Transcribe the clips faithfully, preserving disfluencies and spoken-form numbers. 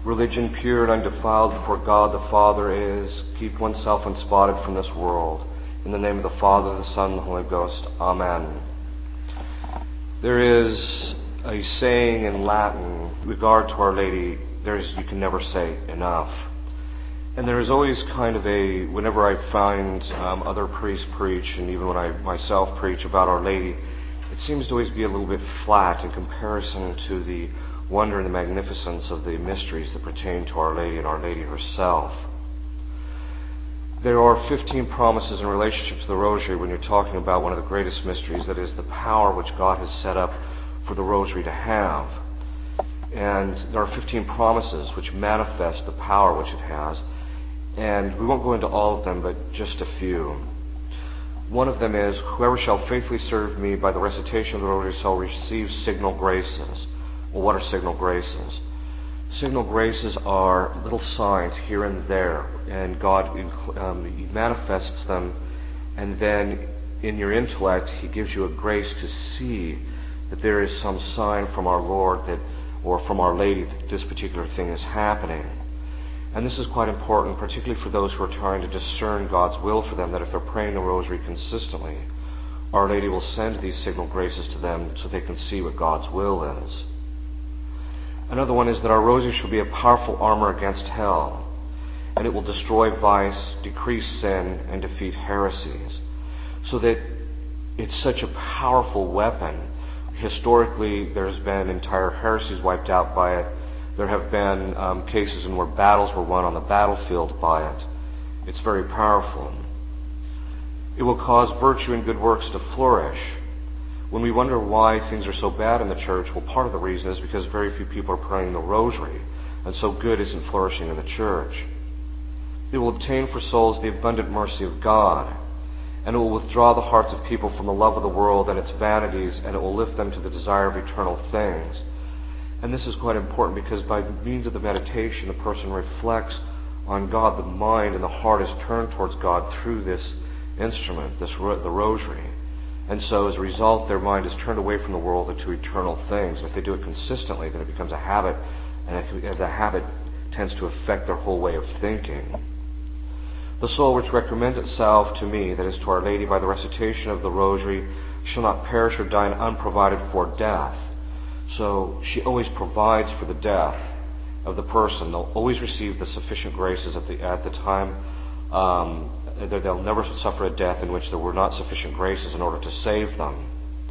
Religion pure and undefiled before God the Father is, keep oneself unspotted from this world. In the name of the Father, the Son, and the Holy Ghost. Amen. There is a saying in Latin, with regard to Our Lady, there is, you can never say enough. And there is always kind of a, whenever I find um, other priests preach, and even when I myself preach about Our Lady, it seems to always be a little bit flat in comparison to the wonder and the magnificence of the mysteries that pertain to Our Lady and Our Lady herself. There are fifteen promises in relationship to the Rosary when you're talking about one of the greatest mysteries, that is the power which God has set up for the Rosary to have. And there are fifteen promises which manifest the power which it has. And we won't go into all of them, but just a few. One of them is, whoever shall faithfully serve me by the recitation of the Rosary shall receive signal graces. Well, what are signal graces? Signal graces are little signs here and there, and God um, He manifests them, and then in your intellect He gives you a grace to see that there is some sign from our Lord that, or from Our Lady, that this particular thing is happening. And this is quite important, particularly for those who are trying to discern God's will for them, that if they're praying the Rosary consistently, Our Lady will send these signal graces to them so they can see what God's will is. Another one is that our Rosary shall be a powerful armor against hell, and it will destroy vice, decrease sin, and defeat heresies. So that it's such a powerful weapon. Historically, there's been entire heresies wiped out by it. There have been um, cases in where battles were won on the battlefield by it. It's very powerful. It will cause virtue and good works to flourish. When we wonder why things are so bad in the church, well, part of the reason is because very few people are praying the Rosary, and so good isn't flourishing in the church. It will obtain for souls the abundant mercy of God, and it will withdraw the hearts of people from the love of the world and its vanities, and it will lift them to the desire of eternal things. And this is quite important because by means of the meditation, the person reflects on God. The mind and the heart is turned towards God through this instrument, this the Rosary. And so as a result, their mind is turned away from the world into eternal things. And if they do it consistently, then it becomes a habit, and the habit tends to affect their whole way of thinking. The soul which recommends itself to me, that is to Our Lady, by the recitation of the Rosary, shall not perish or die unprovided for death. So she always provides for the death of the person. They'll always receive the sufficient graces at the at the time. Um, they'll never suffer a death in which there were not sufficient graces in order to save them.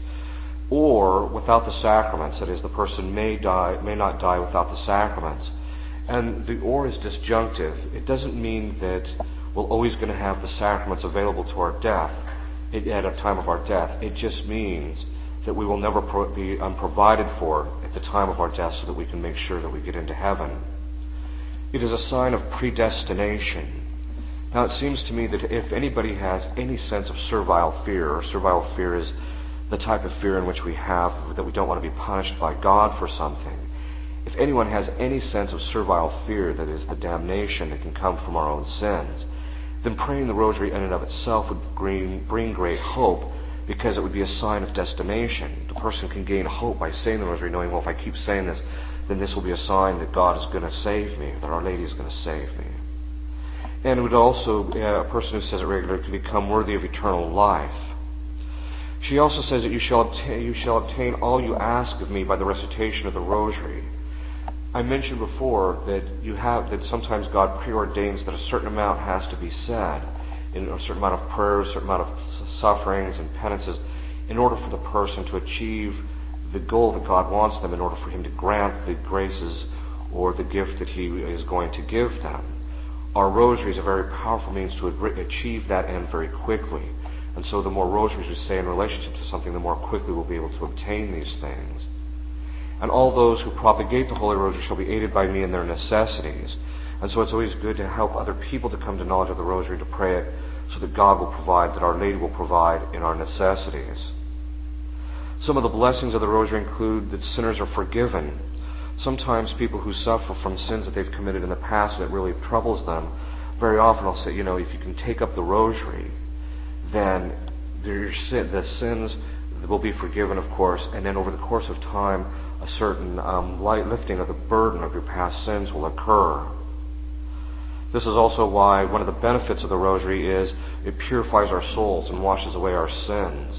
Or without the sacraments, that is, the person may die, may not die without the sacraments. And the or is disjunctive. It doesn't mean that we're always going to have the sacraments available to our death, at a time of our death. It just means that we will never pro- be unprovided for at the time of our death, so that we can make sure that we get into heaven. It is a sign of predestination. Now, it seems to me that if anybody has any sense of servile fear, or servile fear is the type of fear in which we have that we don't want to be punished by God for something. If anyone has any sense of servile fear, that is the damnation that can come from our own sins, then praying the Rosary in and of itself would bring, bring great hope, because it would be a sign of destination. The person can gain hope by saying the Rosary, knowing, well, if I keep saying this, then this will be a sign that God is going to save me, that Our Lady is going to save me. And it would also, uh, a person who says it regularly, can become worthy of eternal life. She also says that you shall, obtain, you shall obtain all you ask of me by the recitation of the Rosary. I mentioned before that you have that sometimes God preordains that a certain amount has to be said, in a certain amount of prayers, a certain amount of sufferings and penances, in order for the person to achieve the goal that God wants them, in order for Him to grant the graces or the gift that He is going to give them. Our Rosary is a very powerful means to achieve that end very quickly. And so the more rosaries we say in relationship to something, the more quickly we'll be able to obtain these things. And all those who propagate the Holy Rosary shall be aided by me in their necessities. And so it's always good to help other people to come to knowledge of the Rosary, to pray it, so that God will provide, that Our Lady will provide in our necessities. Some of the blessings of the Rosary include that sinners are forgiven. Sometimes people who suffer from sins that they've committed in the past and it really troubles them, very often I'll say, you know, if you can take up the Rosary, then the sins will be forgiven, of course, and then over the course of time, a certain um, light lifting of the burden of your past sins will occur. This is also why one of the benefits of the Rosary is it purifies our souls and washes away our sins.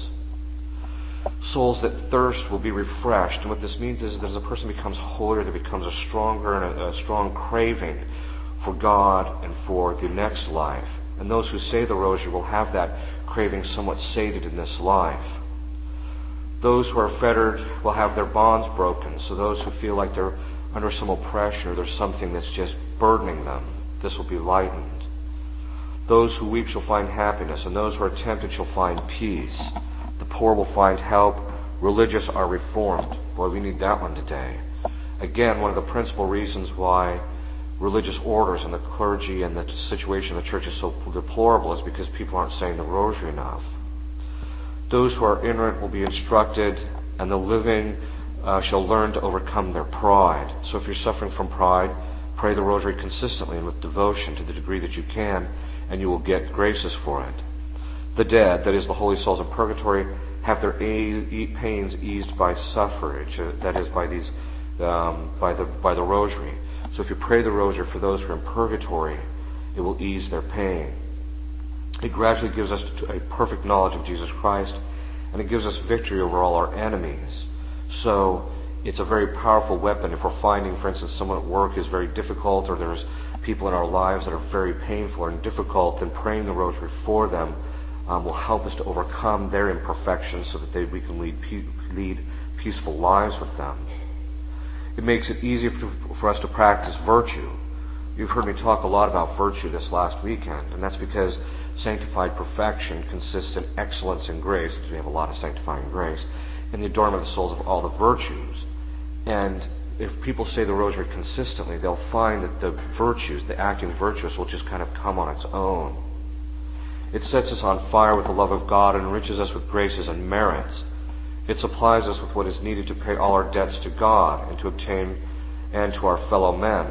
Souls that thirst will be refreshed, and what this means is that as a person becomes holier, there becomes a stronger and a, a strong craving for God and for the next life. And those who say the Rosary will have that craving somewhat sated in this life. Those who are fettered will have their bonds broken. So those who feel like they're under some oppression or there's something that's just burdening them, this will be lightened. Those who weep shall find happiness, and those who are tempted shall find peace. The poor will find help. Religious are reformed. Boy, we need that one today. Again, one of the principal reasons why religious orders and the clergy and the situation of the church is so deplorable is because people aren't saying the Rosary enough. Those who are ignorant will be instructed, and the living uh, shall learn to overcome their pride. So if you're suffering from pride, pray the Rosary consistently and with devotion to the degree that you can, and you will get graces for it. The dead, that is the holy souls in purgatory, have their a- pains eased by suffrage, uh, that is by these, um, by the by the Rosary. So if you pray the Rosary for those who are in purgatory, it will ease their pain. It gradually gives us a perfect knowledge of Jesus Christ, and it gives us victory over all our enemies. So it's a very powerful weapon if we're finding, for instance, someone at work is very difficult, or there's people in our lives that are very painful and difficult, and praying the Rosary for them um, will help us to overcome their imperfections so that they, we can lead, lead peaceful lives with them. It makes it easier for us to practice virtue. You've heard me talk a lot about virtue this last weekend, and that's because sanctified perfection consists in excellence and grace, because we have a lot of sanctifying grace, in the adornment of the souls of all the virtues. And if people say the Rosary consistently, they'll find that the virtues, the acting virtuous, will just kind of come on its own. It sets us on fire with the love of God and enriches us with graces and merits. It supplies us with what is needed to pay all our debts to God and to obtain and to our fellow men.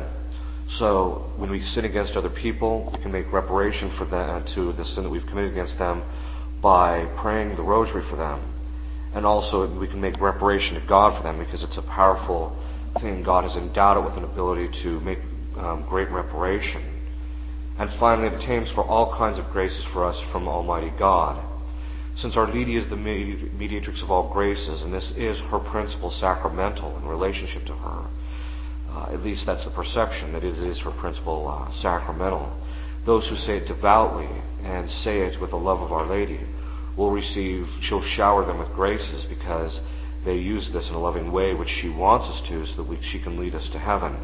So when we sin against other people, we can make reparation for them, to the sin that we've committed against them, by praying the Rosary for them. And also we can make reparation to God for them, because it's a powerful thing. God has endowed it with an ability to make um, great reparation. And finally, it obtains for all kinds of graces for us from Almighty God. Since Our Lady is the mediatrix of all graces, and this is her principal sacramental in relationship to her, uh, at least that's the perception, that it is her principal uh, sacramental. Those who say it devoutly and say it with the love of Our Lady will receive, she'll shower them with graces because they use this in a loving way, which she wants us to, so that we, she can lead us to heaven.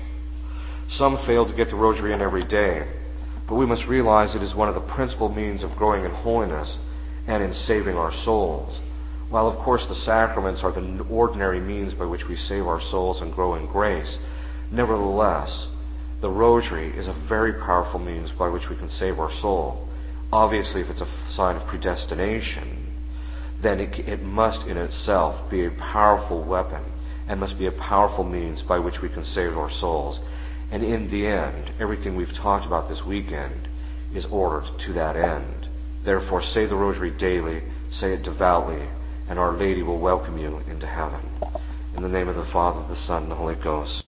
Some fail to get the Rosary in every day, but we must realize it is one of the principal means of growing in holiness and in saving our souls. While, of course, the sacraments are the ordinary means by which we save our souls and grow in grace, nevertheless, the Rosary is a very powerful means by which we can save our soul. Obviously, if it's a sign of predestination, then it, it must in itself be a powerful weapon and must be a powerful means by which we can save our souls. And in the end, everything we've talked about this weekend is ordered to that end. Therefore, say the Rosary daily, say it devoutly, and Our Lady will welcome you into heaven. In the name of the Father, the Son, and the Holy Ghost.